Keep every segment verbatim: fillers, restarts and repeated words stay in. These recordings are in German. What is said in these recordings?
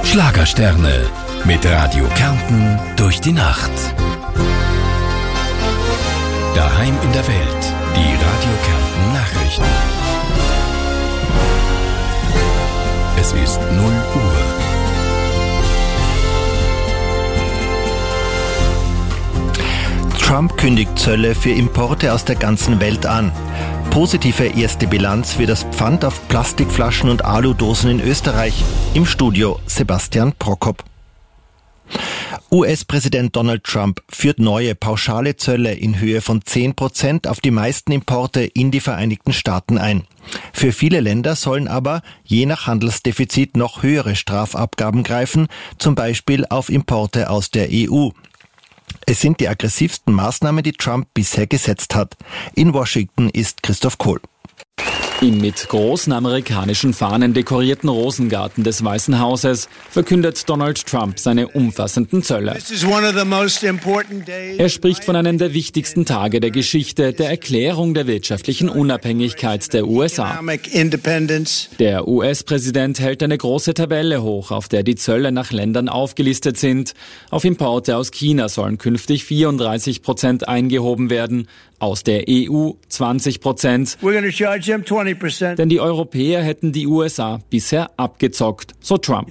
Schlagersterne mit Radio Kärnten durch die Nacht. Daheim in der Welt, die Radio Kärnten Nachrichten. Es ist null Uhr. Trump kündigt Zölle für Importe aus der ganzen Welt an. Positive erste Bilanz für das Pfand auf Plastikflaschen und Aludosen in Österreich. Im Studio Sebastian Prokop. U S-Präsident Donald Trump führt neue pauschale Zölle in Höhe von zehn Prozent auf die meisten Importe in die Vereinigten Staaten ein. Für viele Länder sollen aber je nach Handelsdefizit noch höhere Strafabgaben greifen, zum Beispiel auf Importe aus der E U. Es sind die aggressivsten Maßnahmen, die Trump bisher gesetzt hat. In Washington ist Christoph Kohl. Im mit großen amerikanischen Fahnen dekorierten Rosengarten des Weißen Hauses verkündet Donald Trump seine umfassenden Zölle. Er spricht von einem der wichtigsten Tage der Geschichte, der Erklärung der wirtschaftlichen Unabhängigkeit der U S A. Der U S-Präsident hält eine große Tabelle hoch, auf der die Zölle nach Ländern aufgelistet sind. Auf Importe aus China sollen künftig vierunddreißig Prozent eingehoben werden, aus der E U zwanzig Prozent. Denn die Europäer hätten die U S A bisher abgezockt, so Trump.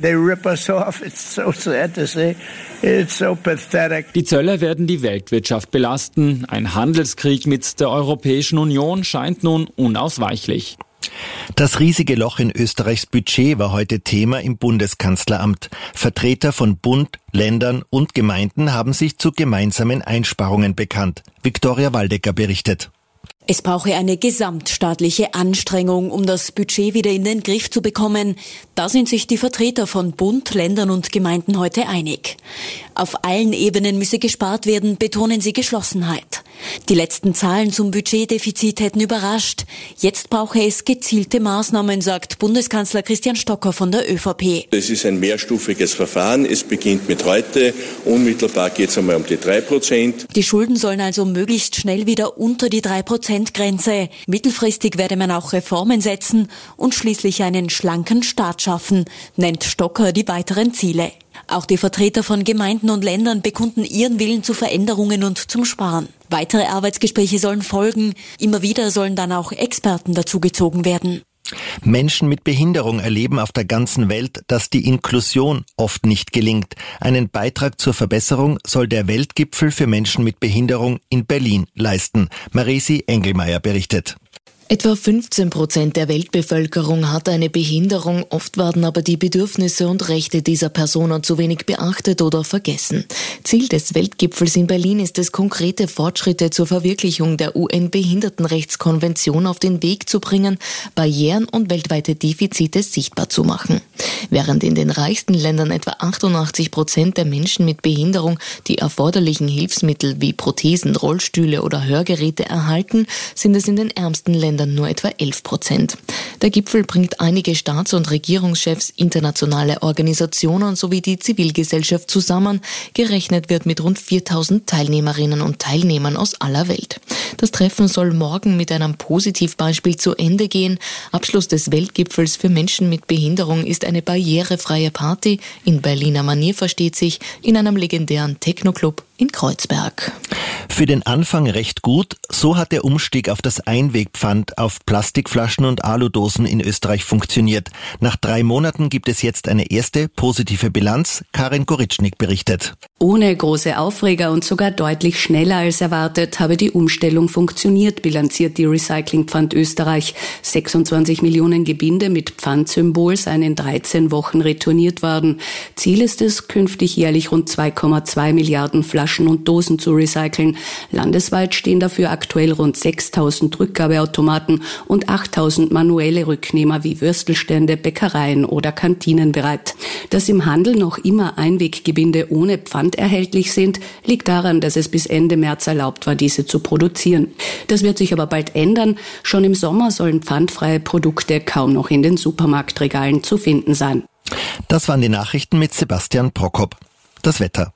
Die Zölle werden die Weltwirtschaft belasten. Ein Handelskrieg mit der Europäischen Union scheint nun unausweichlich. Das riesige Loch in Österreichs Budget war heute Thema im Bundeskanzleramt. Vertreter von Bund, Ländern und Gemeinden haben sich zu gemeinsamen Einsparungen bekannt. Viktoria Waldecker berichtet. Es brauche eine gesamtstaatliche Anstrengung, um das Budget wieder in den Griff zu bekommen. Da sind sich die Vertreter von Bund, Ländern und Gemeinden heute einig. Auf allen Ebenen müsse gespart werden, betonen sie Geschlossenheit. Die letzten Zahlen zum Budgetdefizit hätten überrascht. Jetzt brauche es gezielte Maßnahmen, sagt Bundeskanzler Christian Stocker von der ÖVP. Es ist ein mehrstufiges Verfahren. Es beginnt mit heute. Unmittelbar geht es einmal um die drei Prozent. Die Schulden sollen also möglichst schnell wieder unter die drei Prozent Grenze. Mittelfristig werde man auch Reformen setzen und schließlich einen schlanken Staat schaffen, nennt Stocker die weiteren Ziele. Auch die Vertreter von Gemeinden und Ländern bekunden ihren Willen zu Veränderungen und zum Sparen. Weitere Arbeitsgespräche sollen folgen. Immer wieder sollen dann auch Experten dazugezogen werden. Menschen mit Behinderung erleben auf der ganzen Welt, dass die Inklusion oft nicht gelingt. Einen Beitrag zur Verbesserung soll der Weltgipfel für Menschen mit Behinderung in Berlin leisten. Maresi Engelmeier berichtet. Etwa fünfzehn Prozent der Weltbevölkerung hat eine Behinderung, oft werden aber die Bedürfnisse und Rechte dieser Personen zu wenig beachtet oder vergessen. Ziel des Weltgipfels in Berlin ist es, konkrete Fortschritte zur Verwirklichung der U N-Behindertenrechtskonvention auf den Weg zu bringen, Barrieren und weltweite Defizite sichtbar zu machen. Während in den reichsten Ländern etwa achtundachtzig Prozent der Menschen mit Behinderung die erforderlichen Hilfsmittel wie Prothesen, Rollstühle oder Hörgeräte erhalten, sind es in den ärmsten Ländern nur etwa elf Prozent. Der Gipfel bringt einige Staats- und Regierungschefs, internationale Organisationen sowie die Zivilgesellschaft zusammen. Gerechnet wird mit rund viertausend Teilnehmerinnen und Teilnehmern aus aller Welt. Das Treffen soll morgen mit einem Positivbeispiel zu Ende gehen. Abschluss des Weltgipfels für Menschen mit Behinderung ist eine barrierefreie Party, in Berliner Manier versteht sich, in einem legendären Techno-Club in Kreuzberg. Für den Anfang recht gut, so hat der Umstieg auf das Einwegpfand auf Plastikflaschen und Aludosen in Österreich funktioniert. Nach drei Monaten gibt es jetzt eine erste positive Bilanz. Karin Goritschnik berichtet. Ohne große Aufreger und sogar deutlich schneller als erwartet habe die Umstellung funktioniert, bilanziert die Recyclingpfand Österreich. sechsundzwanzig Millionen Gebinde mit Pfandsymbol seien in dreizehn Wochen retourniert worden. Ziel ist es, künftig jährlich rund zwei Komma zwei Milliarden Flaschen und Dosen zu recyceln. Landesweit stehen dafür aktuell rund sechstausend Rückgabeautomaten und achttausend manuelle Rücknehmer wie Würstelstände, Bäckereien oder Kantinen bereit. Dass im Handel noch immer Einweggebinde ohne Pfand erhältlich sind, liegt daran, dass es bis Ende März erlaubt war, diese zu produzieren. Das wird sich aber bald ändern. Schon im Sommer sollen pfandfreie Produkte kaum noch in den Supermarktregalen zu finden sein. Das waren die Nachrichten mit Sebastian Prokop. Das Wetter.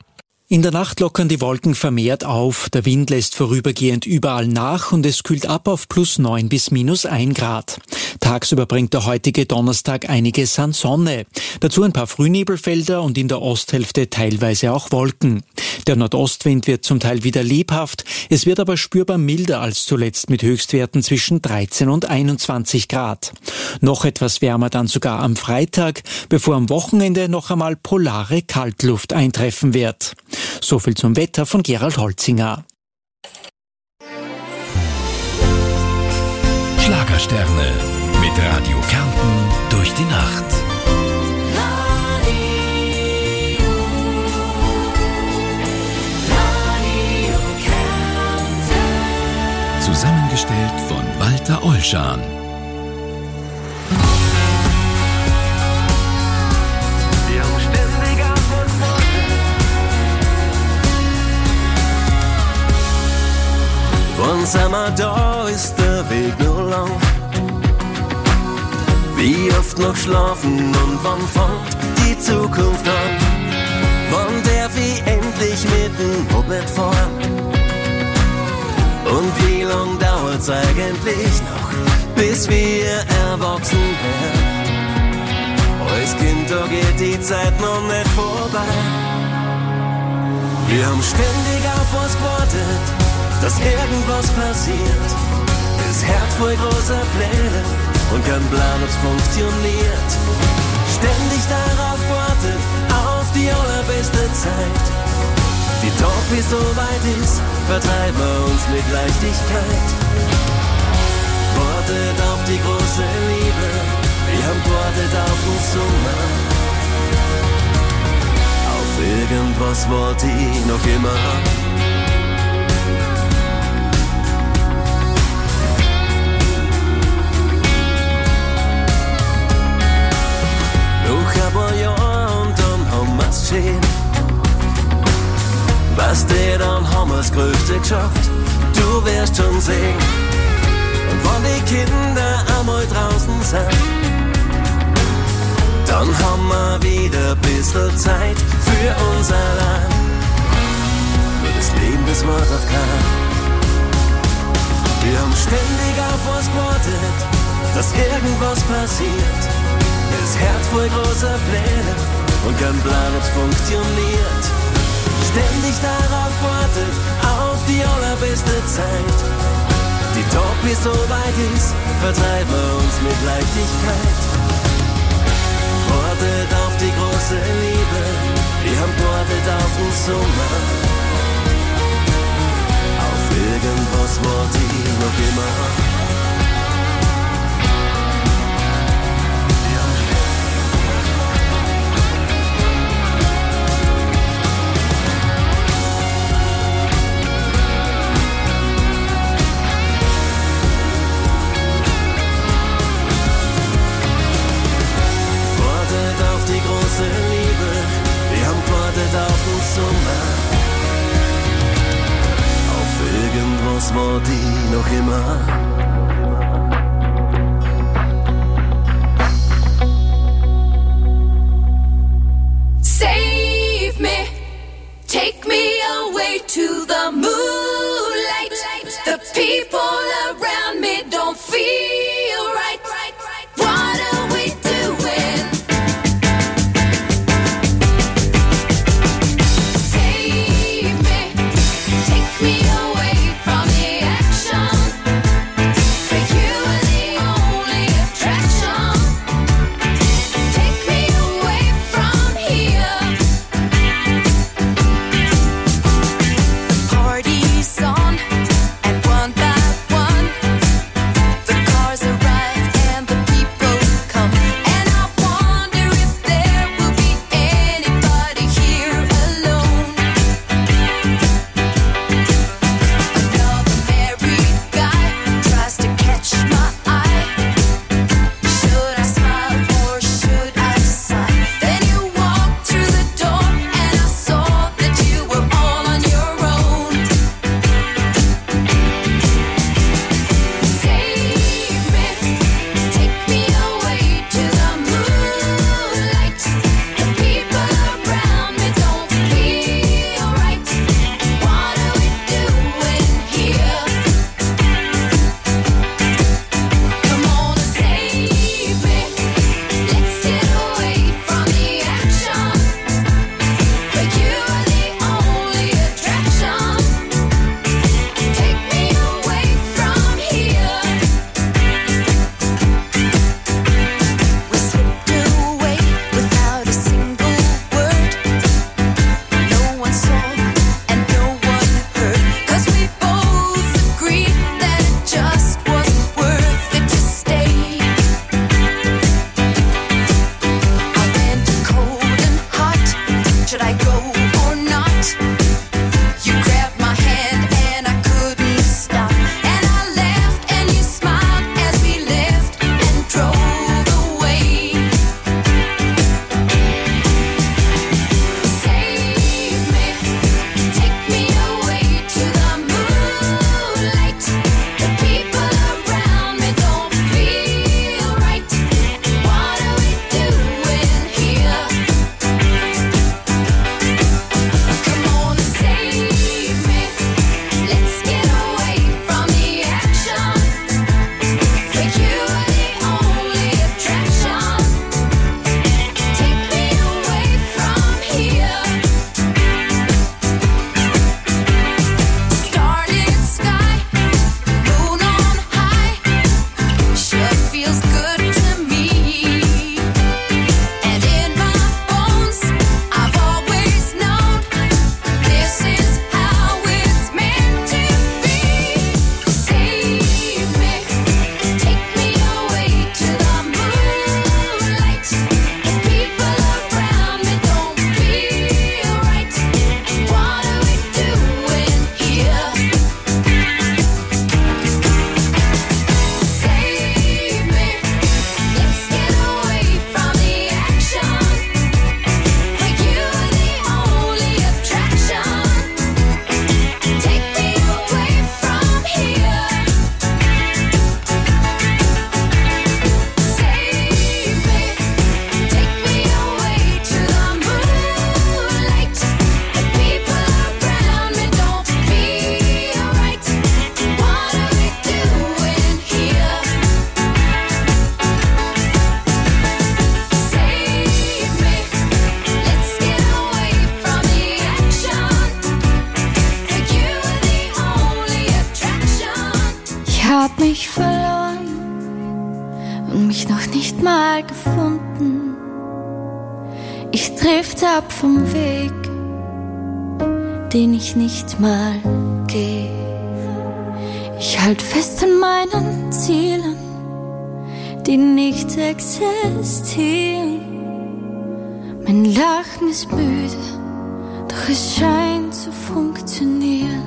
In der Nacht lockern die Wolken vermehrt auf, der Wind lässt vorübergehend überall nach und es kühlt ab auf plus neun bis minus ein Grad. Tagsüber bringt der heutige Donnerstag einiges an Sonne. Dazu ein paar Frühnebelfelder und in der Osthälfte teilweise auch Wolken. Der Nordostwind wird zum Teil wieder lebhaft, es wird aber spürbar milder als zuletzt mit Höchstwerten zwischen dreizehn und einundzwanzig Grad. Noch etwas wärmer dann sogar am Freitag, bevor am Wochenende noch einmal polare Kaltluft eintreffen wird. So viel zum Wetter von Gerald Holzinger. Schlagersterne mit Radio Kärnten durch die Nacht. Radio, Radio Kärnten. Zusammengestellt von Walter Ollschan. Wann sind wir da, ist der Weg nur lang. Wie oft noch schlafen und wann fängt die Zukunft an? Wann darf ich endlich mit dem Moped fahren? Und wie lang dauert's eigentlich noch, bis wir erwachsen werden? Als Kind, da geht die Zeit noch nicht vorbei. Wir haben ständig auf was gewartet, dass irgendwas passiert. Das Herz voll großer Pläne und kein Plan, ob's funktioniert. Ständig darauf gewartet, auf die allerbeste Zeit. Die Tag, wie so weit ist, vertreiben wir uns mit Leichtigkeit. Wartet auf die große Liebe, wir haben gewartet auf den Sommer. Auf irgendwas warte ich noch immer. Noch ein paar Jahre und dann haben wir's schön. Weißt du, dann haben wir's Größte geschafft, du wirst schon sehen. Und wenn die Kinder einmal draußen sind, dann haben wir wieder ein bisschen Zeit für uns allein. Nur das Leben, das wartet auf keinen. Wir haben ständig auf was gewartet, dass irgendwas passiert. Das Herz voll großer Pläne und kein Plan, ob's funktioniert. Ständig darauf gewartet, auf die allerbeste Zeit. Die Tag, wie so weit ist, vertreiben wir uns mit Leichtigkeit. Wartet auf die große Liebe, wir haben gewartet auf den Sommer. Auf irgendwas warte ich noch immer. Liebe, wir haben gewartet auf den Sommer. Auf irgendwas warte ich noch immer. Save me, take me away to the moonlight. The people around me don't feel right. What are we doing? Save me, take me away from the action. mich verloren und mich noch nicht mal gefunden. Ich drifte ab vom Weg, den ich nicht mal gehe. Ich halte fest an meinen Zielen, die nicht existieren. Mein Lachen ist müde, doch es scheint zu funktionieren.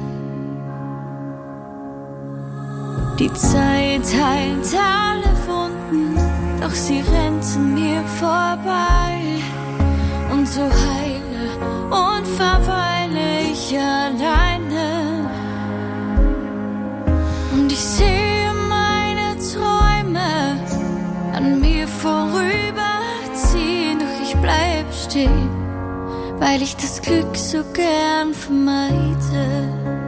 Die Zeit heilt alle Wunden, doch sie rennt an mir vorbei. Und so heile und verweile ich alleine. Und ich sehe meine Träume an mir vorüberziehen, doch ich bleib stehen, weil ich das Glück so gern vermeide.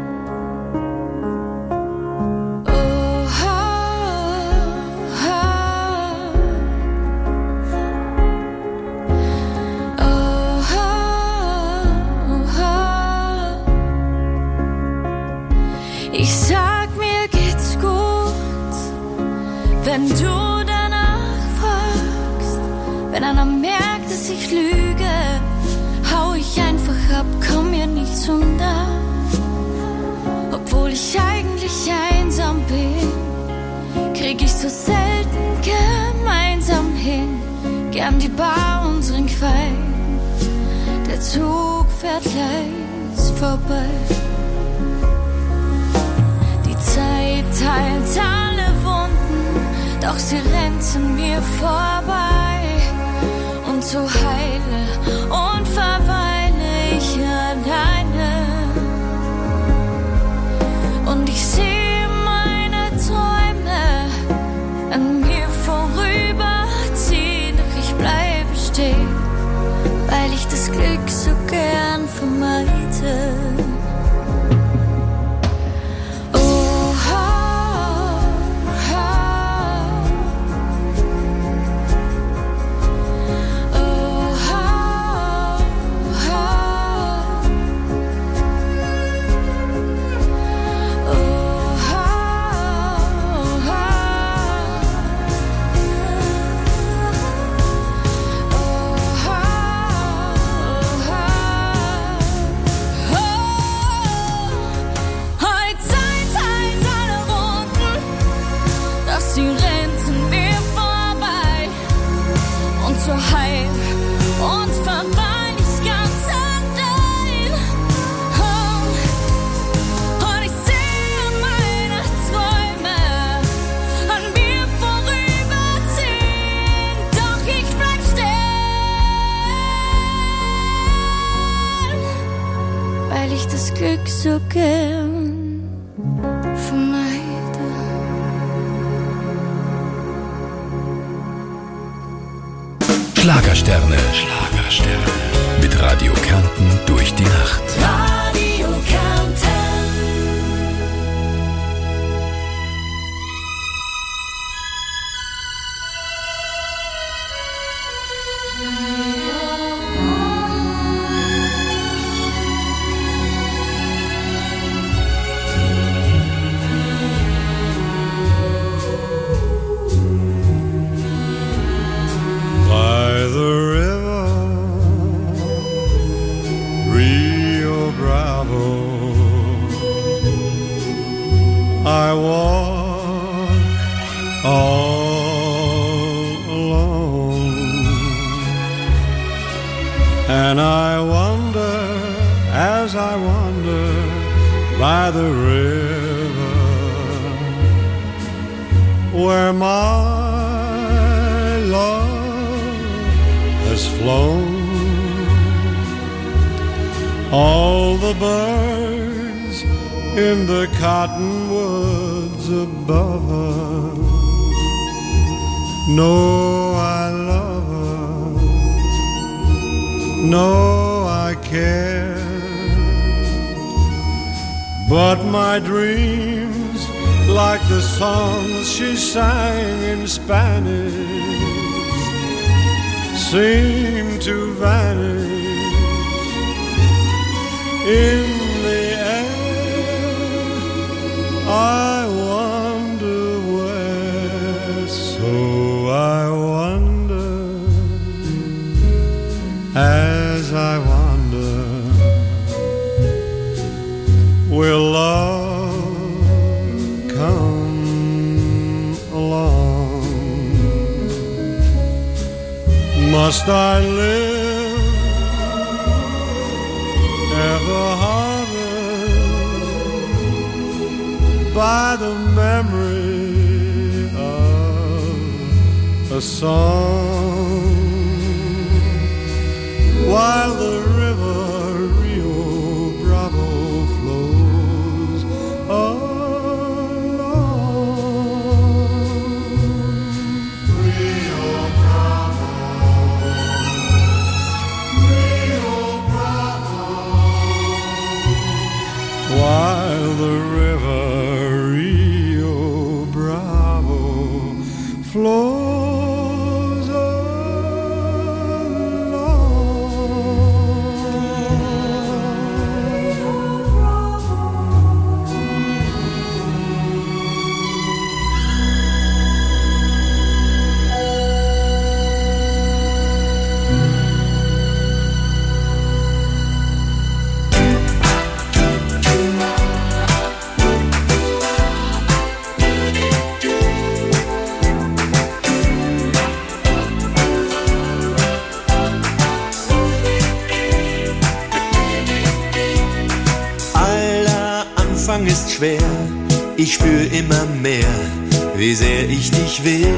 Ich sag, mir geht's gut, wenn du danach fragst. Wenn einer merkt, dass ich lüge, hau ich einfach ab, komm mir nicht zu nah. Obwohl ich eigentlich einsam bin, krieg ich so selten gemeinsam hin. Gern die Bar, unseren Qualm, der Zug fährt leis vorbei. Zeit heilt alle Wunden, doch sie rennt an mir vorbei. Und so heile und verweile ich alleine. Und ich sehe meine Träume an mir vorüberziehen, doch ich bleibe stehen, weil ich das Glück so gern vermeide. Glück so gern vermeide. Schlagersterne, Schlagersterne. Mit Radio Kärnten durch die Nacht. Radio Kärnten. I walk all alone, and I wonder as I wander by the river where my love has flown. All the birds in the cottonwoods above her know I love her, know I care. But my dreams, like the songs she sang in Spanish, seem to vanish in the air. I wonder must I live ever haunted by the memory of a song, while the river Rio Bravo flows along. Rio Bravo, Rio Bravo, while the river Rio Bravo flows. Ist schwer, ich spür immer mehr, wie sehr ich dich will.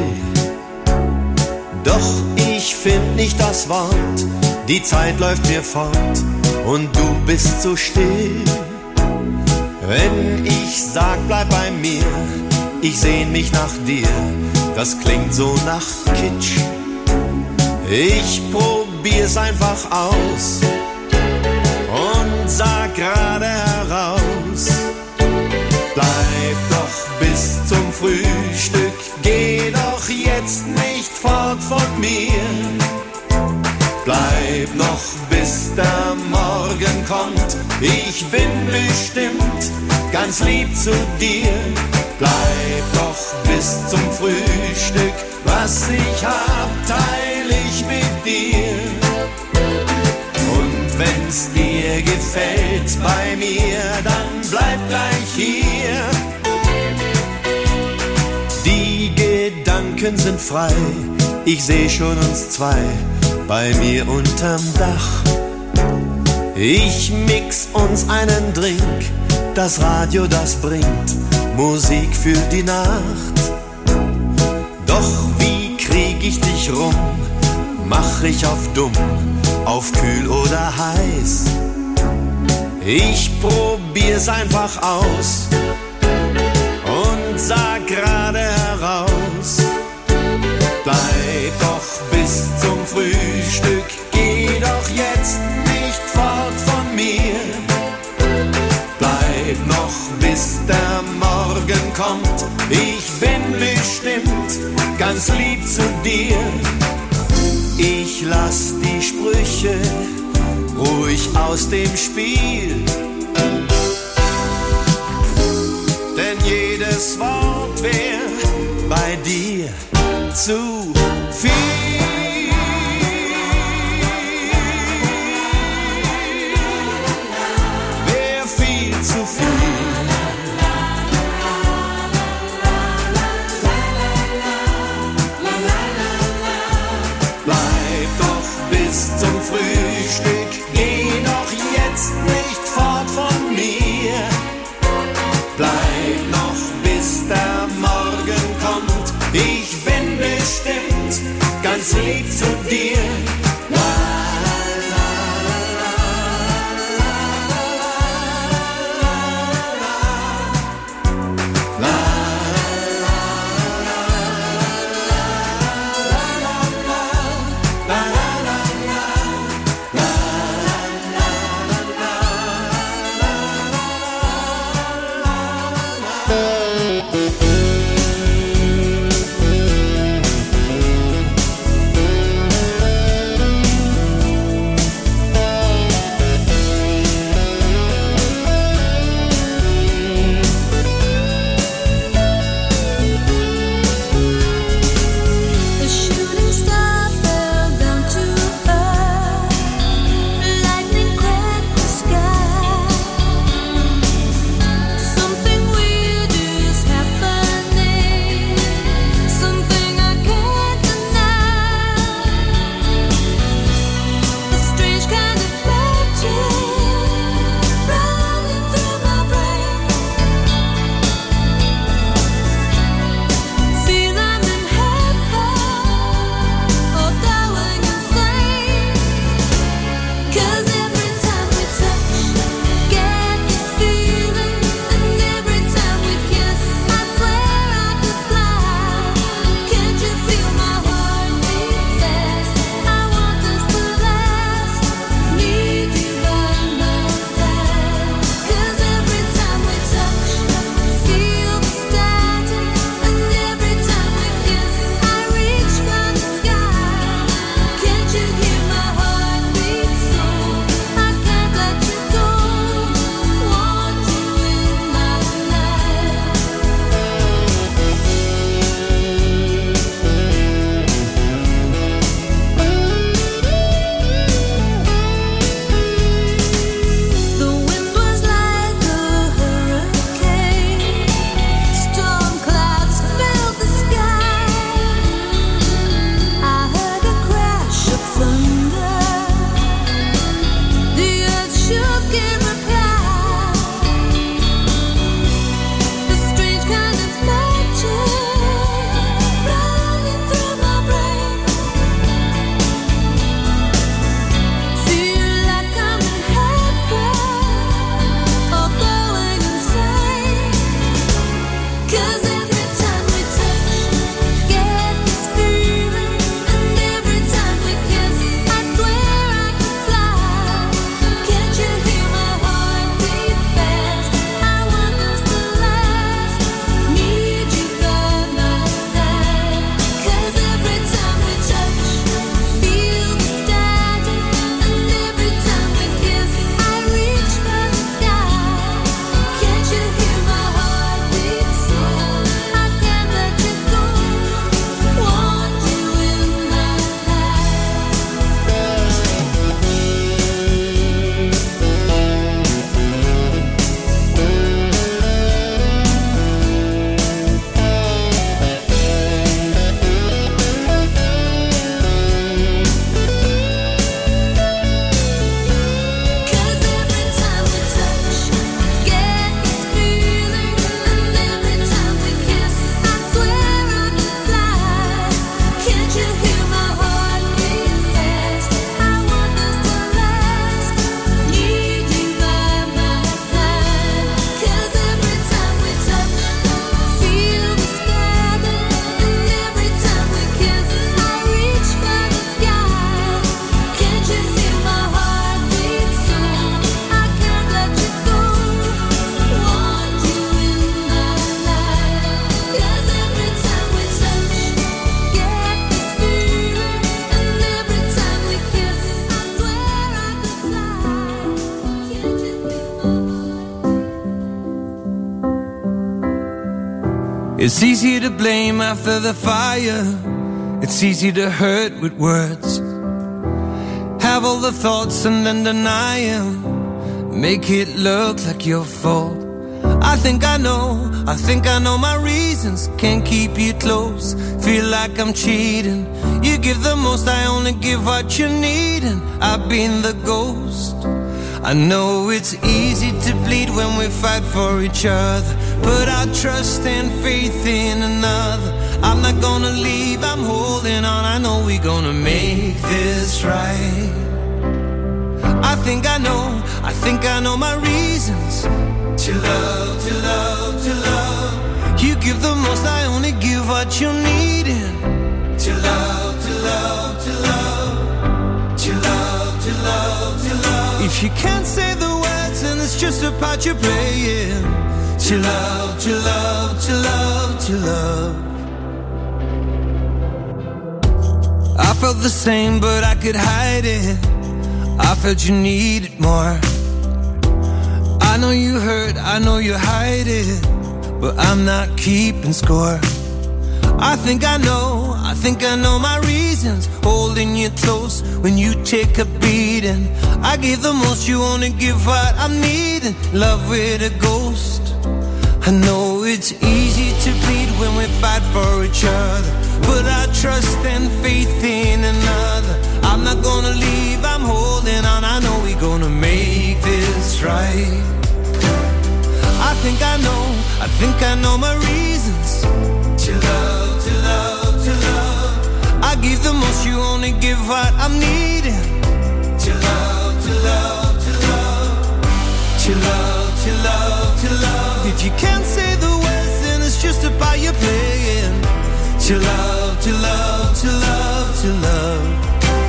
Doch ich find nicht das Wort, die Zeit läuft mir fort und du bist so still. Wenn ich sag, bleib bei mir, ich sehn mich nach dir, das klingt so nach Kitsch. Ich probier's einfach aus und sag gerade heraus: Bleib doch bis zum Frühstück, geh doch jetzt nicht fort von mir. Bleib noch bis der Morgen kommt, ich bin bestimmt ganz lieb zu dir. Bleib doch bis zum Frühstück, was ich hab, teil ich mit dir. Und wenn's dir gefällt bei mir, dann bleib gleich hier. Die Gedanken sind frei, ich seh schon uns zwei bei mir unterm Dach. Ich mix uns einen Drink, das Radio, das bringt Musik für die Nacht. Doch wie krieg ich dich rum? Mach ich auf dumm, auf kühl oder heiß? Ich probier's einfach aus und sag gerade heraus: Bleib doch bis zum Frühstück, geh doch jetzt nicht fort von mir. Bleib noch bis der Morgen kommt, ich bin bestimmt ganz lieb zu dir. Ich lass die Sprüche ruhig aus dem Spiel, denn jedes Wort wär bei dir zu viel. Wär viel zu viel. Bleib doch bis zum Frühstück, geh doch jetzt nicht fort von mir. Bleib noch bis der Morgen kommt, ich bin bestimmt ganz lieb zu dir. It's easy to blame after the fire. It's easy to hurt with words. Have all the thoughts and then deny them. Make it look like your fault. I think I know, I think I know my reasons. Can't keep you close, feel like I'm cheating. You give the most, I only give what you need. And I've been the ghost. I know it's easy to bleed when we fight for each other. Put our trust and faith in another. I'm not gonna leave, I'm holding on. I know we're gonna make this right. I think I know, I think I know my reasons. To love, to love, to love. You give the most, I only give what you need. And to love, to love, to love. To love, to love, to love. If you can't say the words, then it's just a part you're playing. To love, to love, to love, to love. I felt the same, but I could hide it. I felt you needed more. I know you hurt, I know you hide it, but I'm not keeping score. I think I know, I think I know my reasons. Holding you close when you take a beating. I gave the most, you only give what I'm needing. Love with a ghost. I know it's easy to bleed when we fight for each other. Put our trust and faith in another. I'm not gonna leave, I'm holding on. I know we're gonna make this right. I think I know, I think I know my reasons. To love, to love, to love. I give the most, you only give what I'm needing. To love, to love, to love. To love, to love, to love. If you can't say the words, then it's just about you playing. To love, to love, to love, to love.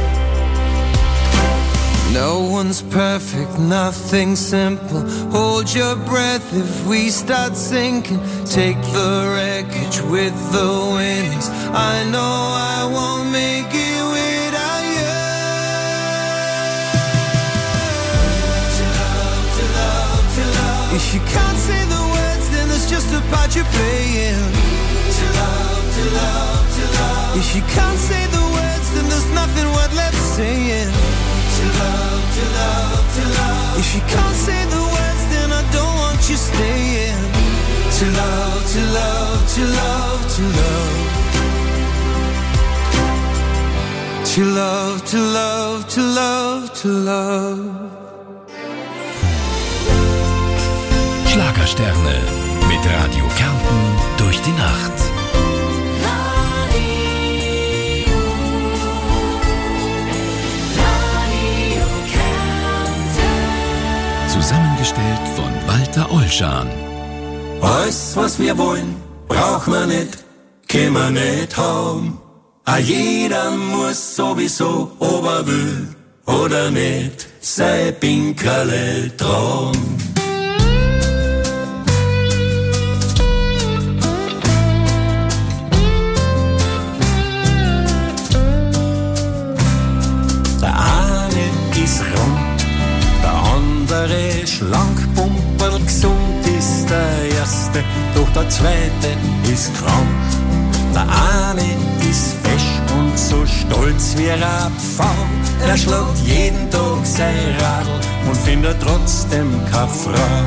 No one's perfect, nothing simple. Hold your breath if we start sinking. Take the wreckage with the winds. I know I won't make it without you. To love, to love, to love. If you can't say the words, then it's just a part you're playing. To love, to love, to love. If you can't say the words, then there's nothing worth left saying. To love, to love, to love. If you can't say the words, then I don't want you staying. To love, to love, to love, to love. To love, to love, to love, to love. Schlagersterne mit Radio Kärnten durch die Nacht. Zusammengestellt von Walter Ollschan. Alles, was wir wollen, braucht man nicht, können wir nicht haben. A jeder muss sowieso, ob er will oder nicht, sein Pinkerle tragen. Der eine ist rund, der andere schlank, pumperl, gesund ist der erste, doch der zweite ist krank. Der eine ist fesch und so stolz wie ein Pfau. Er schlägt jeden Tag sein Radl und findet trotzdem keine Frau.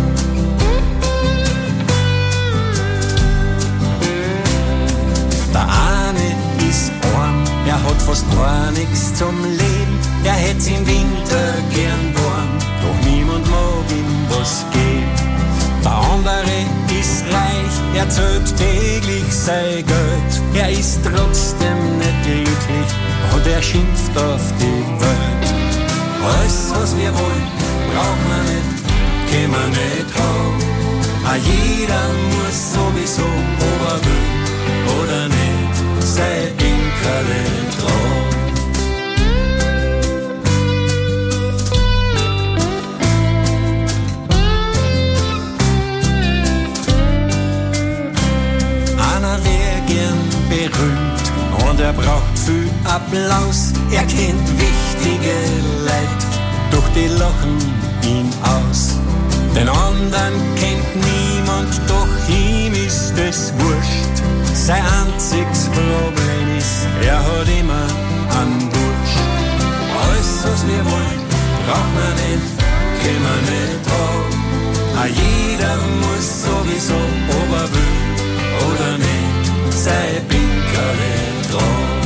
Der eine ist arm, er hat fast gar nichts zum Leben. Er hätt's im Winter gern warm, doch niemand mag ihm was geben. Der andere ist reich, er zählt täglich sein Geld. Er ist trotzdem nicht glücklich und er schimpft auf die Welt. Alles, was wir wollen, braucht man nicht, können wir nicht haben. A jeder muss sowieso, ob er will oder nicht, sein Pinkerle tragen. Berühmt und er braucht viel Applaus. Er kennt wichtige Leid, doch die lachen ihn aus. Den anderen kennt niemand, doch ihm ist es wurscht. Sein einziges Problem ist, er hat immer einen Durst. Alles, was wir wollen, braucht man nicht, können wir nicht haben. Auch jeder muss sowieso, ob er will oder nicht, sein Pinkerle tragen.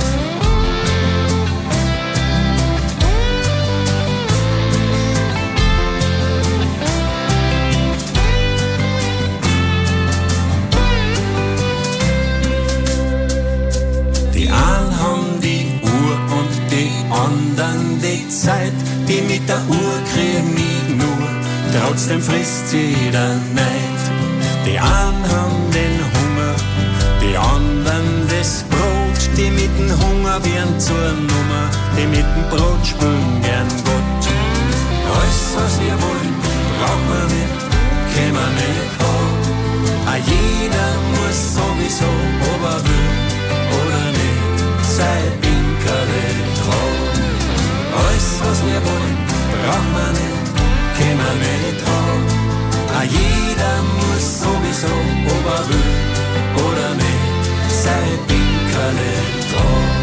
Die einen haben die Uhr und die anderen die Zeit. Die mit der Uhr kriegen nie nur, trotzdem frisst jeder Neid. Die einen haben den Hunger, die anderen das Brot. Die mit dem Hunger werden zur Nummer, die mit dem Brot spülen gern Gott. Alles, was wir wollen, braucht man nicht, können wir nicht haben. Auch jeder muss sowieso, ob er will oder nicht, sein Pinkerle tragen. Alles, was wir wollen, braucht man nicht, können wir nicht haben. Auch jeder muss sowieso, ob er will oder nicht, sein Pinkerle tragen.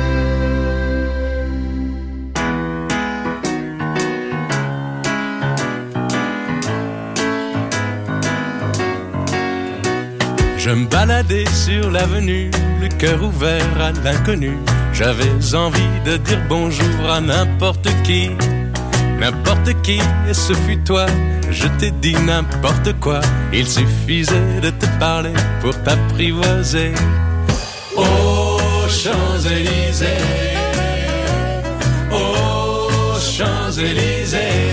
Je me baladais sur l'avenue, le cœur ouvert à l'inconnu. J'avais envie de dire bonjour à n'importe qui, n'importe qui, et ce fut toi. Je t'ai dit n'importe quoi, il suffisait de te parler pour t'apprivoiser. Aux Champs-Élysées, aux Champs-Élysées,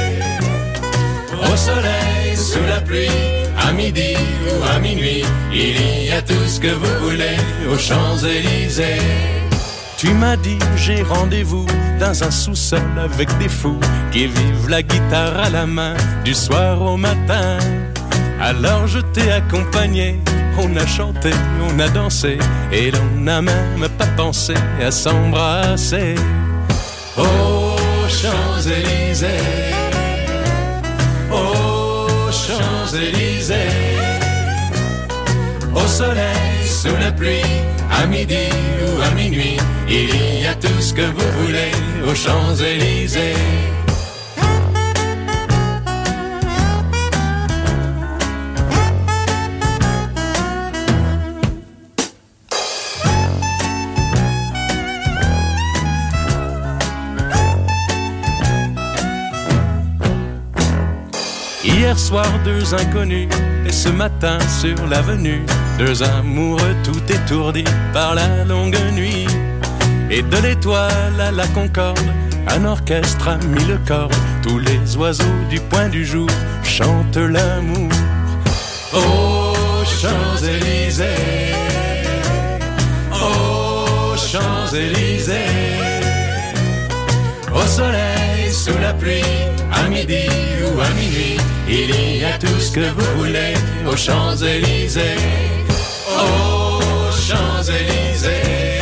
au soleil, sous la pluie, à midi ou à minuit, il y a tout ce que vous voulez aux Champs-Élysées. Tu m'as dit j'ai rendez-vous dans un sous-sol avec des fous qui vivent la guitare à la main du soir au matin. Alors je t'ai accompagné, on a chanté, on a dansé et l'on n'a même pas pensé à s'embrasser. Aux Champs-Élysées, aux Champs-Élysées, au soleil, sous la pluie, à midi ou à minuit, il y a tout ce que vous voulez aux Champs-Élysées. Hier soir, deux inconnus, et ce matin sur l'avenue, deux amoureux tout étourdis par la longue nuit. Et de l'étoile à la concorde, un orchestre a mis le cordes. Tous les oiseaux du point du jour chantent l'amour. Aux Champs-Élysées, aux Champs-Élysées, au soleil, sous la pluie, à midi ou à minuit, il y a tout ce que vous voulez aux Champs-Élysées. Aux Champs-Élysées,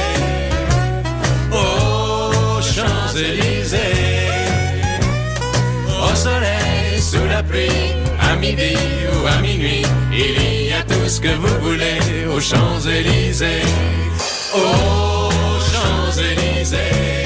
aux Champs-Élysées, au soleil, sous la pluie, à midi ou à minuit, il y a tout ce que vous voulez aux Champs-Élysées. Aux Champs-Élysées.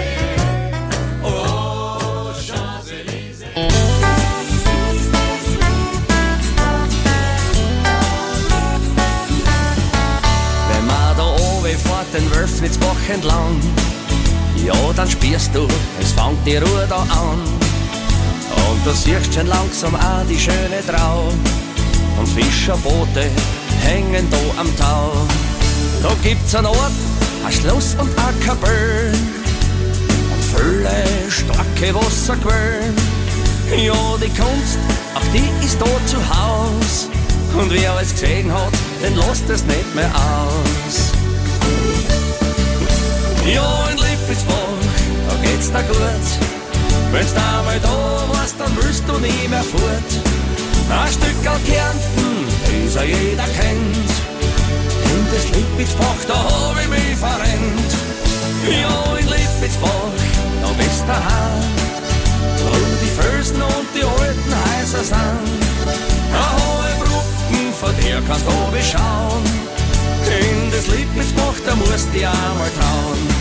Den Wölfnitzbach entlang, ja, dann spürst du, es fängt die Ruhe da an. Und du siehst schon langsam auch die schöne Trau. Und Fischerboote hängen da am Tau. Da gibt's einen Ort, ein Schloss und eine Kapelle und viele starke Wasserquellen. Ja, die Kunst, auch die ist da zu Haus. Und wer alles gesehen hat, den lässt es nicht mehr aus. Ja, in Lippitzbach, da geht's dir gut. Wenn's da einmal da warst, dann willst du nie mehr fort. Ein Stück aus Kärnten, das ja jeder kennt. In das Lippitzbach, da hab ich mich verrennt. Ja, in Lippitzbach, da bist du daheim. Wo die Felsen und die alten Häuser sind. Eine hohe Brücken, von der kannst du beschauen. In das Lieblingsbach, da musst du dich einmal trauen.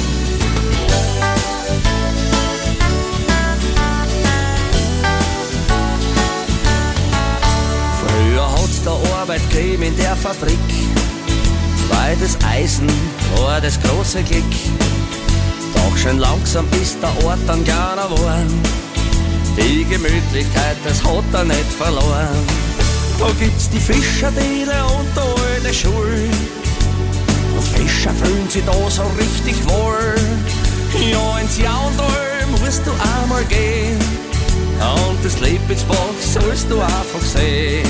Früher hat's da Arbeit gegeben in der Fabrik, weil das Eisen war das große Glück. Doch schon langsam ist der Ort dann kleiner geworden. Die Gemütlichkeit, das hat er nicht verloren. Da gibt's die Fischerdele und die alte Schule. Und Fischer fühlen sich da so richtig wohl. Ja, ins Jaundal musst du einmal gehen. Und das Lieblingsbach sollst du einfach sehen.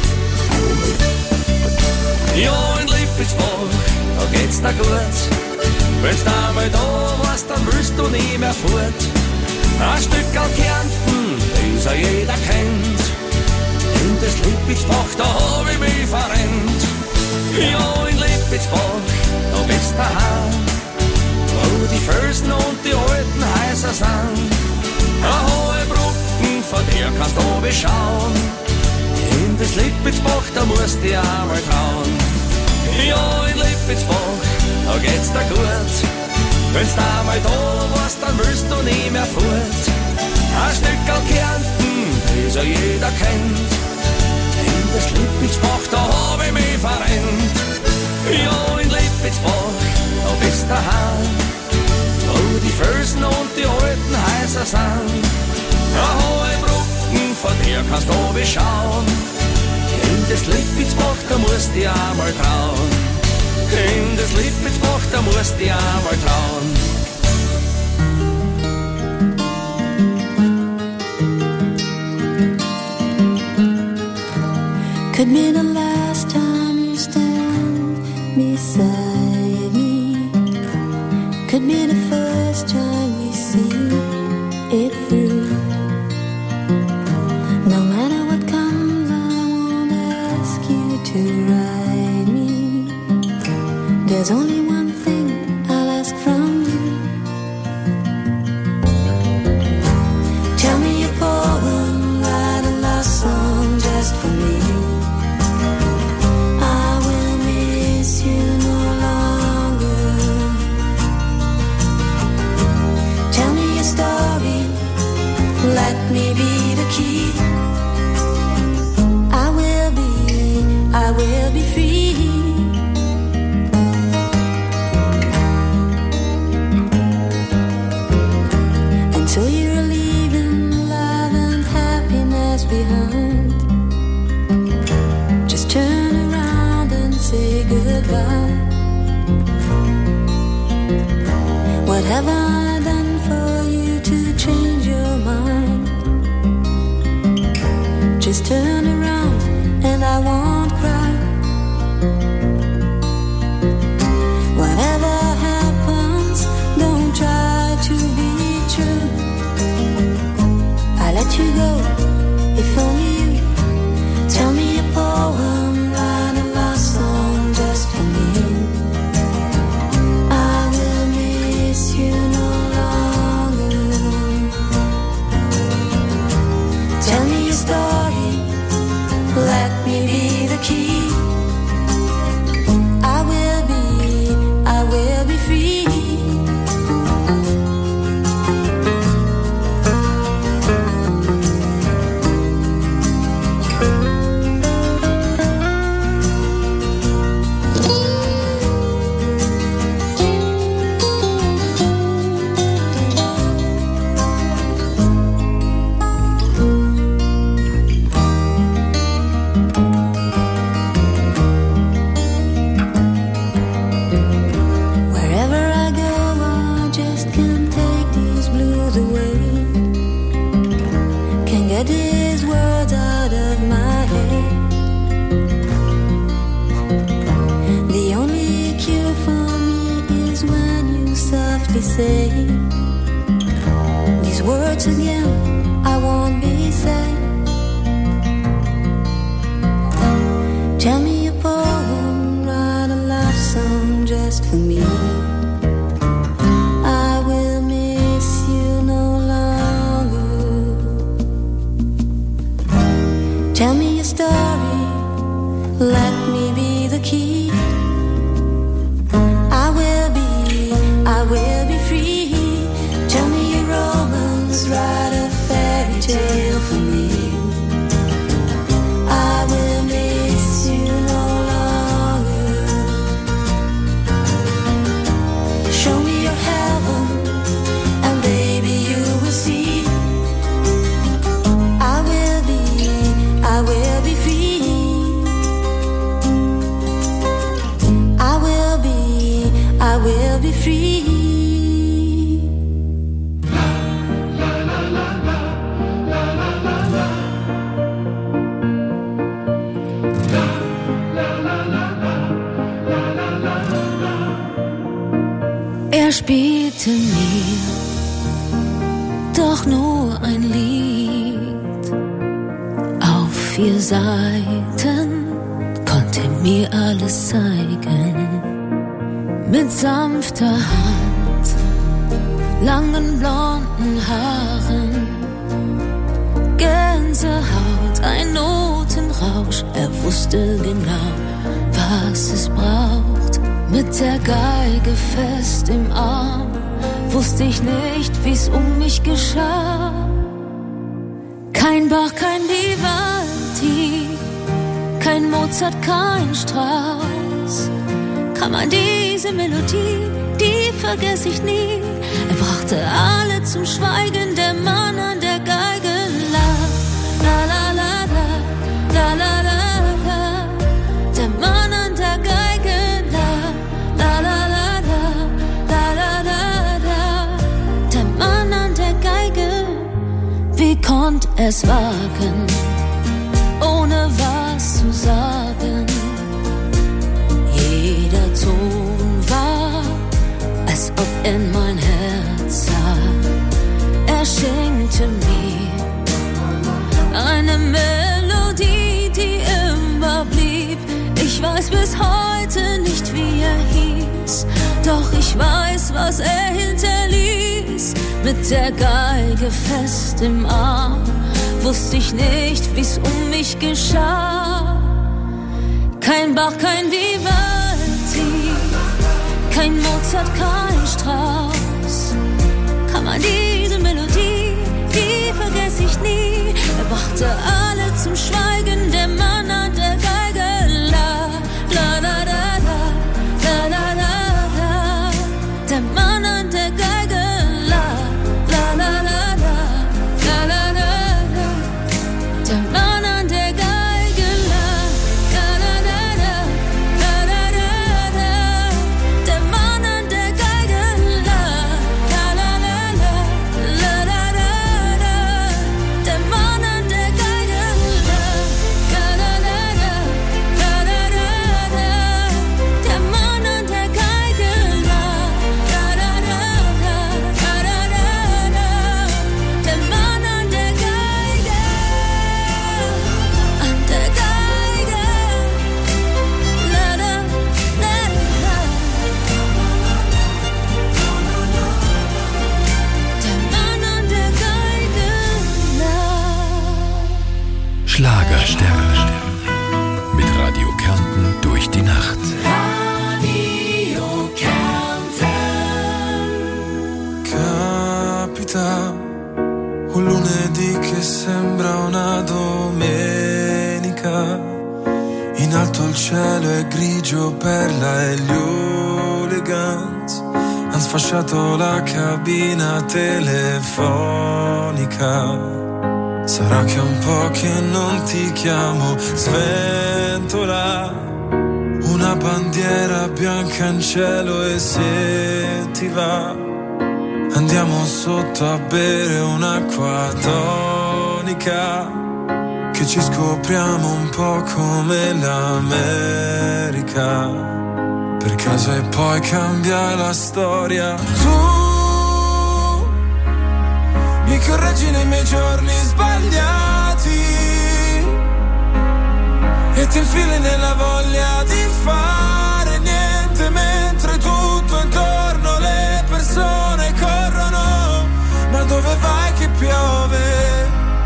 Ja, in Lieblingsbach, da geht's dir gut. Wenn's einmal da warst, dann willst du nie mehr fort. Ein Stückerl Kärnten, das ja jeder kennt. In das Lieblingsbach, da hab ich mich verrennt. Ja, in Lieblingsbach, da bist du daheim. Wo die Felsen und die alten Häuser sind. Eine hohe Brücken, von der kannst du beschauen. In das Lieblingsbach, da musst du dich einmal trauen. Ja, in Lieblingsbach, da geht's dir gut. Wenn's einmal da warst, dann willst du nie mehr fort. Ein Stückerl Kärnten, das ja jeder kennt. In das Lieblingsbach, da hab ich mich verrennt. Ja, in Lieblingsbach, da bist du daheim. Wo die Felsen und die alten Häuser sind. Eine hohe Brücken, von der kannst du beschauen. In das Lieblingsbach, da musst du dich einmal trauen. In das Lieblingsbach, da musst du dich einmal trauen. Could be the last time you stand beside me. Could be the first time we see it through. No matter what comes, I won't ask you to ride me. There's only one thing I'll ask from you. Tell me a poem, write a love song just for me. I will miss you no longer. Tell me a story, let me be the key. I will be, I will be free. So you're leaving love and happiness behind. Just turn around and say goodbye. What have I done for you to change your mind? Just turn around and I won't cry. Whatever happens, don't try to be true. I let you go, if only you tell me a poem, write a love song just for me. I will miss you no longer. Tell me a story, let me be the key. I will be, I will be free. Say these words again, I won't be sad. Tell me a poem, write a love song just for me. I will miss you no longer. Tell me a story, let Er spielte mir doch nur ein Lied. Auf vier Seiten konnte mir alles zeigen. Mit sanfter Hand, langen blonden Haaren, Gänsehaut, ein Notenrausch. Er wusste genau, was es braucht. Mit der Geige fest im Arm, wusste ich nicht, wie's um mich geschah. Kein Bach, kein Vivaldi, kein Mozart, kein Strauss. Kann man diese Melodie, die vergess ich nie. Er brachte alle zum Schweigen, der Mann an der Geige. La, la, la, la, la, la, la, la, la. Der Mann an der Geige. La, la, la, la, la, la, la, la, la. Der Mann an der Geige. Wie konnt es wagen, ohne was zu sagen? Jeder Ton war, als ob in mein Herz sah. Er schenkte mir eine Melodie, die immer blieb. Ich weiß bis heute nicht, wie er hieß, doch ich weiß, was er hinterließ. Mit der Geige fest im Arm, wusste ich nicht, wie's um mich geschah. Kein Bach, kein Vivaldi, kein Mozart, kein Strauss. Kann man diese Melodie, die vergess ich nie. Er brachte alle zum Schweigen, der Mann an der Geige. La, la, la, la, la, la, la, la, la. Der Mann an der Geige. La, la, la, la, la, la, la, la, la. Der Mann an der Geige. Schlagersterne mit Radio Kärnten durch die Nacht. Radio Kärnten. Capita un lunedì che sembra una domenica. In alto il cielo è grigio, perla e gli hooligans han sfasciato la cabina telefonica. Sarà che un po' che non ti chiamo, sventola una bandiera bianca in cielo e se ti va andiamo sotto a bere un'acqua tonica, che ci scopriamo un po' come l'America, per caso e poi cambia la storia. Tu mi correggi nei miei giorni sbagliati e ti infili nella voglia di fare niente, mentre tutto intorno le persone corrono. Ma dove vai che piove?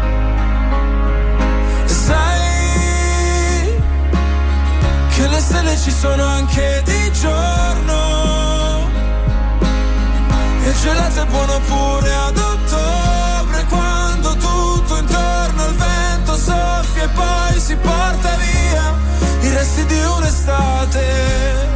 E sai che le stelle ci sono anche di giorno e il gelato è buono pure ad ottobre, quando tutto intorno al vento soffia e poi si porta via i resti di un'estate.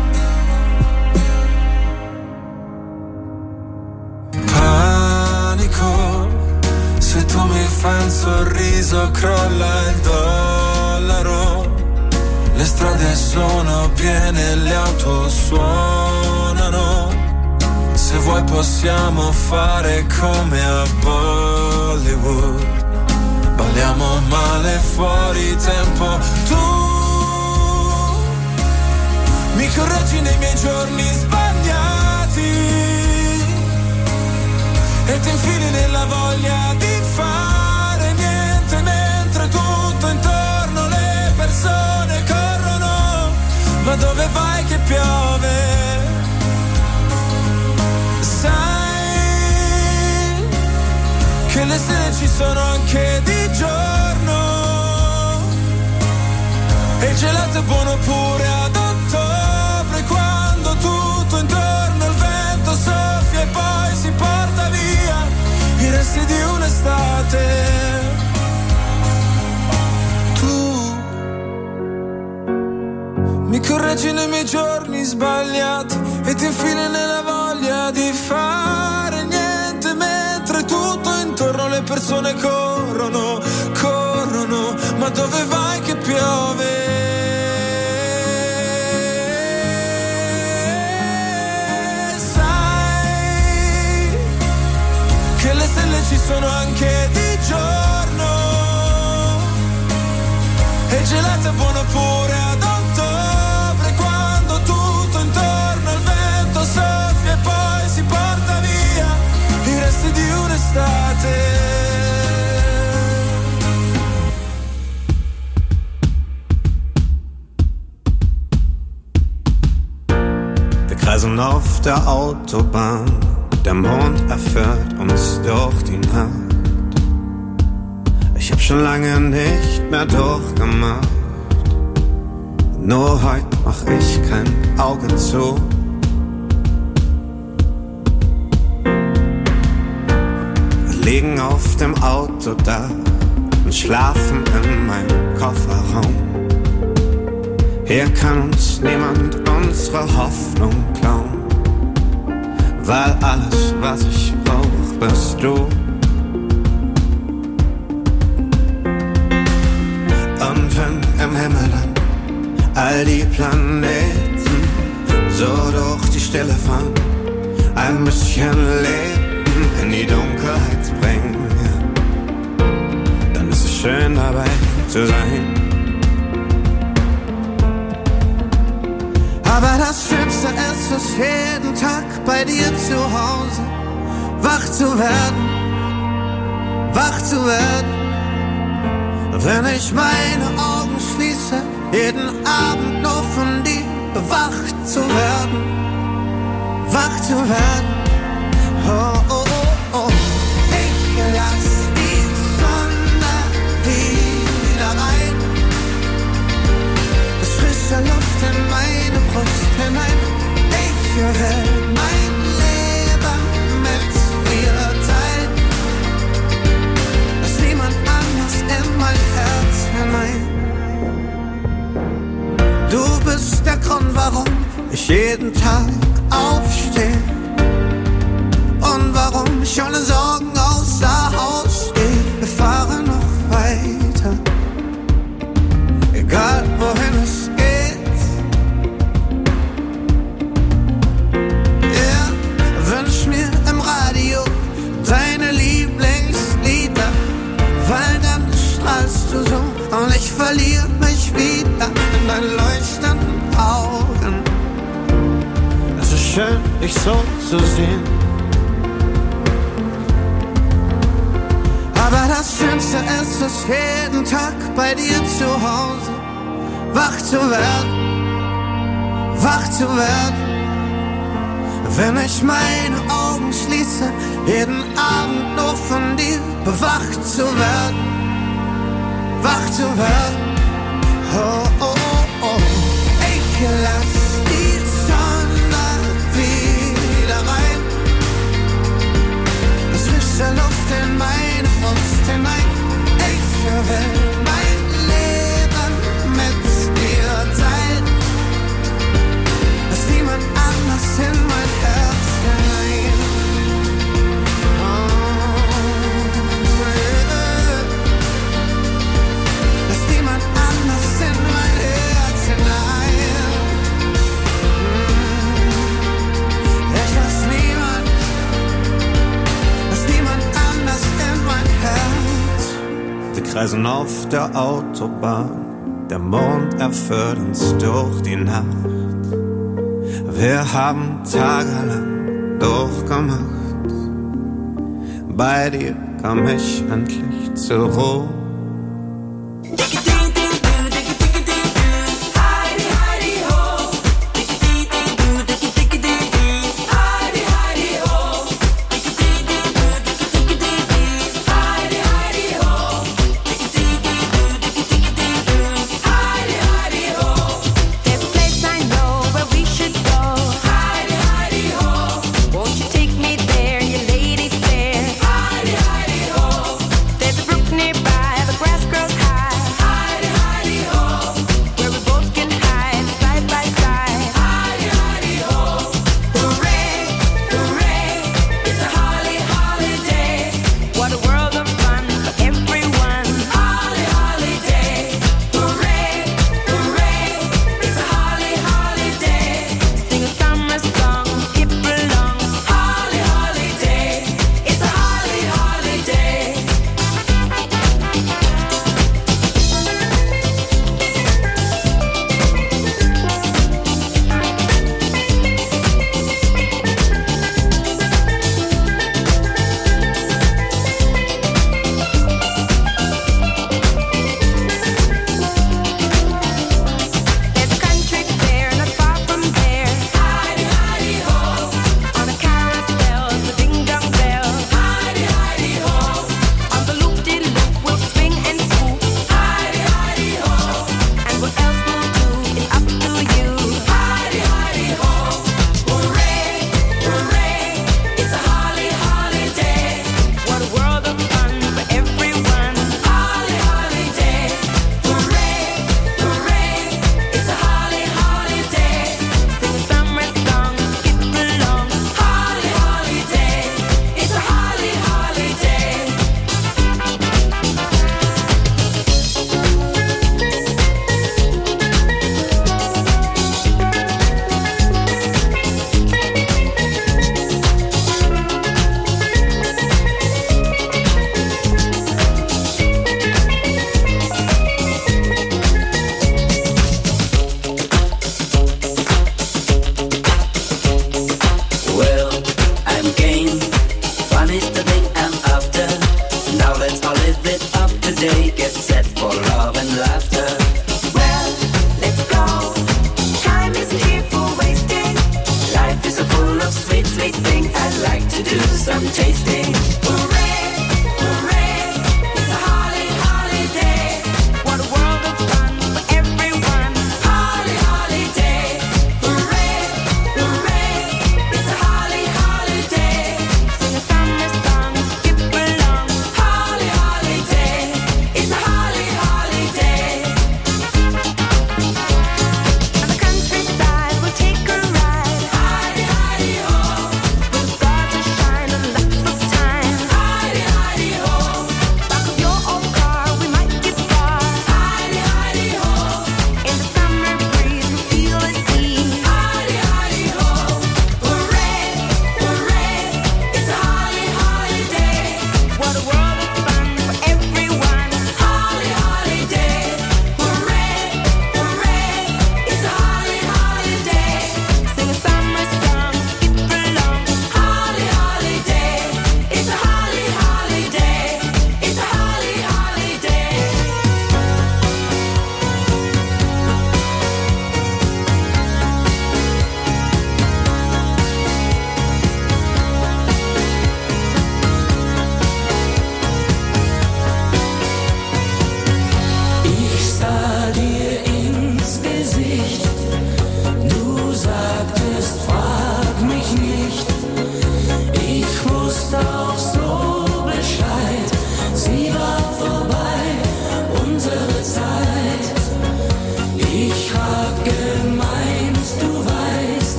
Panico, se tu mi fai un sorriso crolla il dollaro, le strade sono piene, le auto suonano. Se vuoi possiamo fare come a Bollywood, balliamo male fuori tempo. Tu mi correggi nei miei giorni sbagliati e ti infili nella voglia di fare niente mentre tutto intorno le persone corrono. Ma dove vai che piove? Sai che le stelle ci sono anche di giorno e il gelato è buono pure ad ottobre, quando tutto intorno il vento soffia e poi si porta via i resti di un'estate. Mi correggi nei miei giorni sbagliati e ti infili nella voglia di fare niente mentre tutto intorno le persone corrono, corrono. Ma dove vai che piove? Sai che le stelle ci sono anche di giorno e il gelato è buono pure ad ottobre, quando tutto intorno il vento soffia e poi si porta via i resti di un'estate. Wir kreisen auf der Autobahn, der Mond erfüllt uns durch die Nacht. Ich hab schon lange nicht mehr durchgemacht, nur heute mach ich kein Auge zu. Wir liegen auf dem Autodach und schlafen in meinem Kofferraum. Hier kann uns niemand unsere Hoffnung klauen, weil alles, was ich brauch, bist du. Und wenn im Himmel dann all die Planeten so durch die Stille fahren, ein bisschen Leben in die Dunkelheit bringen, ja, dann ist es schön dabei zu sein. Aber das Schönste ist es, jeden Tag bei dir zu Hause wach zu werden, wach zu werden. Wenn ich meine Augen schließe, jeden Abend nur von dir bewacht zu werden, wach zu werden. Oh, oh, oh, oh. Ich lass die Sonne wieder rein, es frische Luft in meine Brust hinein. Ich will mein Leben mit dir teilen, lass niemand anders in mein Herz hinein. Du bist der Grund, warum ich jeden Tag aufstehe und warum ich ohne Sorgen außer Haus stehe. Wir fahren noch weiter, egal wohin es geht. Ja, wünsch mir im Radio deine Lieblingslieder, weil dann strahlst du so und ich verliere mich wieder in deinen leuchtenden Augen. Es ist schön, dich so zu sehen. Aber das Schönste ist es, jeden Tag bei dir zu Hause wach zu werden, wach zu werden. Wenn ich meine Augen schließe, jeden Abend nur von dir bewacht zu werden, wach zu werden. Oh, oh, oh, oh. Ich lass die Sonne wieder rein, es frische Luft in meine Brust hinein. Ich will mein Leben mit dir teilen, lass niemand anders in mein Herz hinein. Oh, yeah. Lass niemand anders in mein Herz hinein. Ich lass niemand, lass niemand anders in mein Herz. Wir kreisen auf der Autobahn, der Mond erfüllt uns durch die Nacht. Wir haben tagelang durchgemacht, bei dir komm ich endlich zur Ruhe.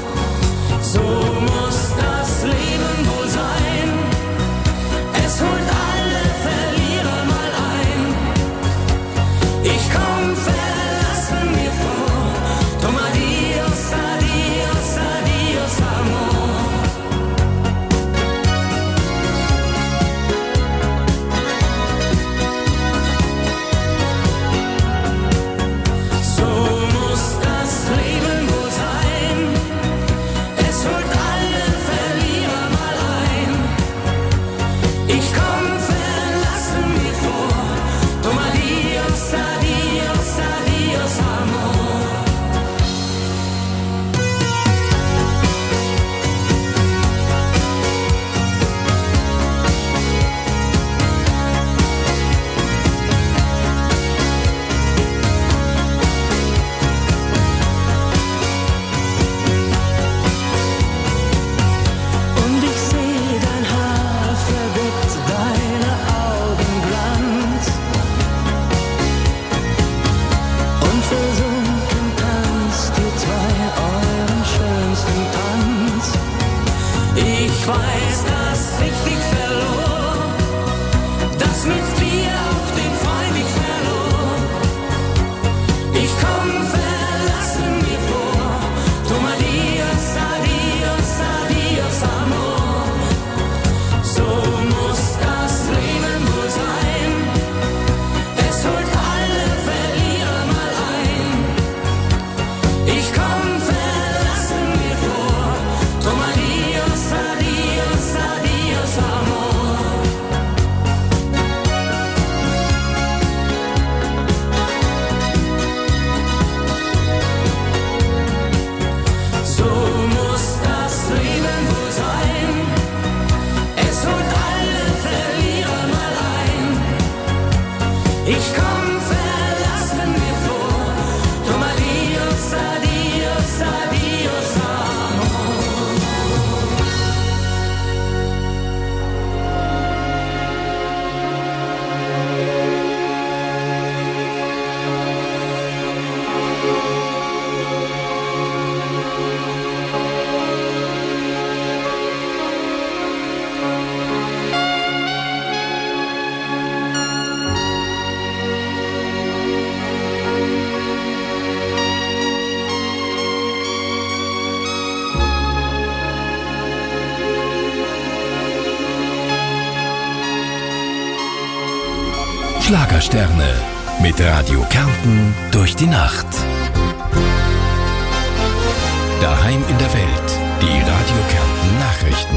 So muss das Leben wohl sein. Es holt Ich komm, verlasse mich vor. Toma Dios, adios, adios, amor. Und ich seh dein Haar verdeckt, deine Augen Glanz. Und versunken tanzt ihr zwei euren schönsten Tanz. Ich weiß, dass ich dich verlor, dass mit dir auf den Freund ich verlor. Ich komm, verlasse mich vor. Toma Dios, adios, adios, amor. So muss das Leben wohl sein. Es holt alle Verlierer mal ein. Ich komm, verlasse mich vor. Toma Dios, adios, adios, amor. So muss das Leben wohl sein. Es holt alle Verlierer mal ein. Ich komm, verlasse mich vor. Toma Dios, adios, adios, amor. Schlagersterne mit Radio Kärnten durch die Nacht. Daheim in der Welt, die Radio Kärnten Nachrichten.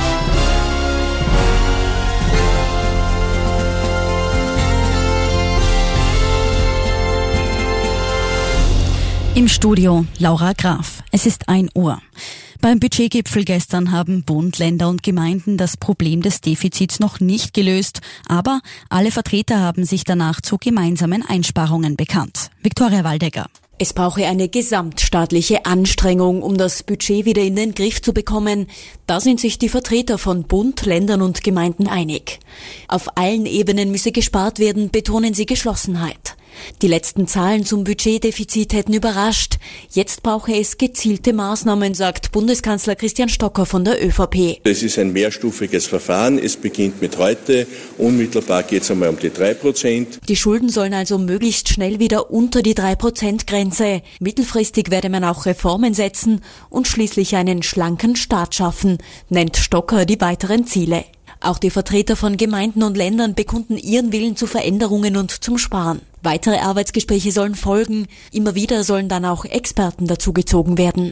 Im Studio Laura Graf. Es ist ein Uhr. Beim Budgetgipfel gestern haben Bund, Länder und Gemeinden das Problem des Defizits noch nicht gelöst, aber alle Vertreter haben sich danach zu gemeinsamen Einsparungen bekannt. Viktoria Waldecker. Es brauche eine gesamtstaatliche Anstrengung, um das Budget wieder in den Griff zu bekommen. Da sind sich die Vertreter von Bund, Ländern und Gemeinden einig. Auf allen Ebenen müsse gespart werden, betonen sie Geschlossenheit. Die letzten Zahlen zum Budgetdefizit hätten überrascht. Jetzt brauche es gezielte Maßnahmen, sagt Bundeskanzler Christian Stocker von der ÖVP. Es ist ein mehrstufiges Verfahren. Es beginnt mit heute. Unmittelbar geht es einmal um die drei Prozent. Die Schulden sollen also möglichst schnell wieder unter die drei Prozent Grenze. Mittelfristig werde man auch Reformen setzen und schließlich einen schlanken Staat schaffen, nennt Stocker die weiteren Ziele. Auch die Vertreter von Gemeinden und Ländern bekunden ihren Willen zu Veränderungen und zum Sparen. Weitere Arbeitsgespräche sollen folgen. Immer wieder sollen dann auch Experten dazugezogen werden.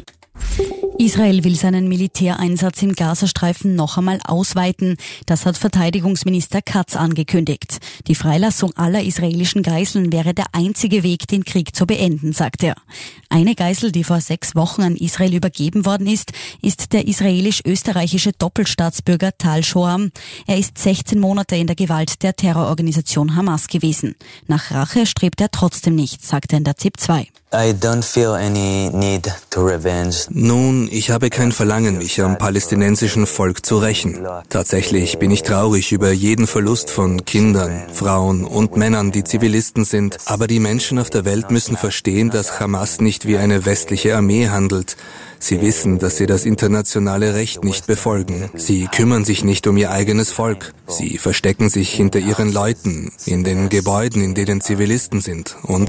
Israel will seinen Militäreinsatz im Gazastreifen noch einmal ausweiten. Das hat Verteidigungsminister Katz angekündigt. Die Freilassung aller israelischen Geiseln wäre der einzige Weg, den Krieg zu beenden, sagt er. Eine Geisel, die vor sechs Wochen an Israel übergeben worden ist, ist der israelisch-österreichische Doppelstaatsbürger Tal Shoam. Er ist sechzehn Monate in der Gewalt der Terrororganisation Hamas gewesen. Nach Rache strebt er trotzdem nicht, sagt er in der Z I P zwei. I don't feel any need to revenge. Nun, ich habe kein Verlangen, mich am palästinensischen Volk zu rächen. Tatsächlich bin ich traurig über jeden Verlust von Kindern, Frauen und Männern, die Zivilisten sind. Aber die Menschen auf der Welt müssen verstehen, dass Hamas nicht wie eine westliche Armee handelt. Sie wissen, dass sie das internationale Recht nicht befolgen. Sie kümmern sich nicht um ihr eigenes Volk. Sie verstecken sich hinter ihren Leuten, in den Gebäuden, in denen Zivilisten sind. Und